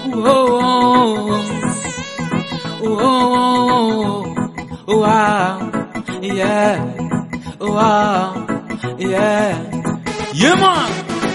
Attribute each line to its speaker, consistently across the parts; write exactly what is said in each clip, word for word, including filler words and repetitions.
Speaker 1: Whoa, whoa, wow, yeah, wow, yeah, yeah, man.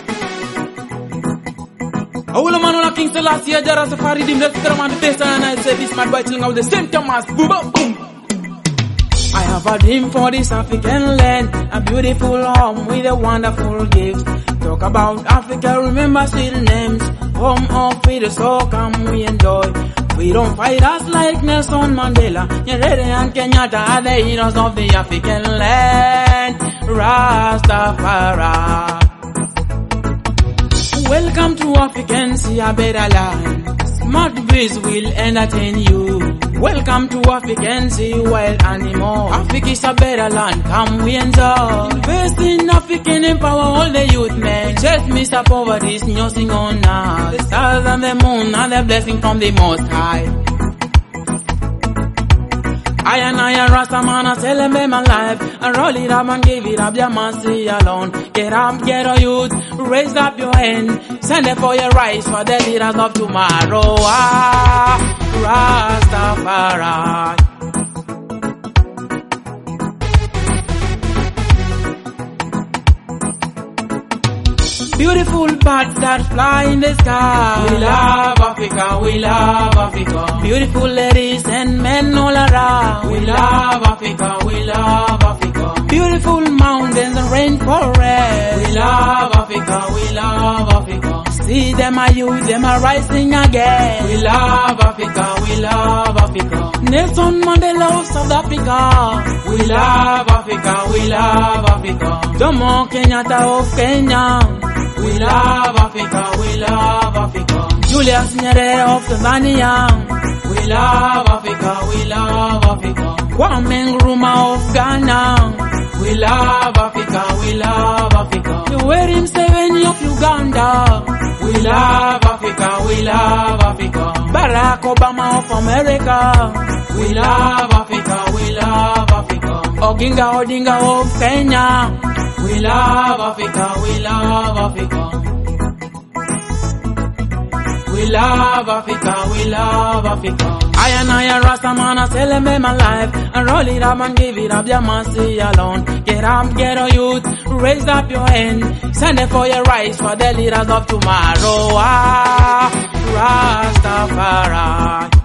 Speaker 1: I will man on a King Selassie, Jara Safari, Dim, let's get on the best, and I say this man by chilling out the same time as boom, boom, boom. I have a dream for this African land, a beautiful home with a wonderful gift. Talk about Africa, remember still names, home of freedom, so come we enjoy. Freedom fighters like Nelson Mandela, Nyerere and Kenyatta are the heroes of the African land, Rastafari. Welcome to African, see a better land. Smart Breeze will entertain you. Welcome to African, see wild animal. Africa is a better land, come we enjoy. Invest in African, empower all the youth men. Just Mister Poverty's nursing on us. The stars and the moon are the blessing from the Most High. I and I and Rastaman, I celebrate my life. And roll it up and give it up, your mercy alone. Get up, get a youth, raise up your hand. Send it for your rights for the leaders of tomorrow. Ah, Rastafari. Beautiful birds that fly in the sky. We love Africa, we love Africa. Beautiful ladies and men all around. We love Africa, we love Africa. Beautiful mountains and rainforests. We love Africa, we love Africa. See them are youth, them are rising again. We love Africa, we love Africa. Nelson Mandela of South Africa. We love Africa, we love Africa. Jomo Kenyatta of Kenya. We love Africa, we love Africa. Julius Nyerere of Tanzania. We love Africa, we love Africa. Kwame Nkrumah of Ghana. We love Africa, we love Africa. Yoweri Museveni of Uganda. We love Africa, we love Africa. Barack Obama of America. We love Africa, we love Africa. Oginga Odinga of Kenya. We love Africa, we love Africa. We love Africa, we love Africa. I and I and Rastaman, I celebrate my life. And roll it up and give it up, your mercy alone. Get up, get a youth, raise up your hand. Send it for your rights for the leaders of tomorrow. Ah, Rastafari.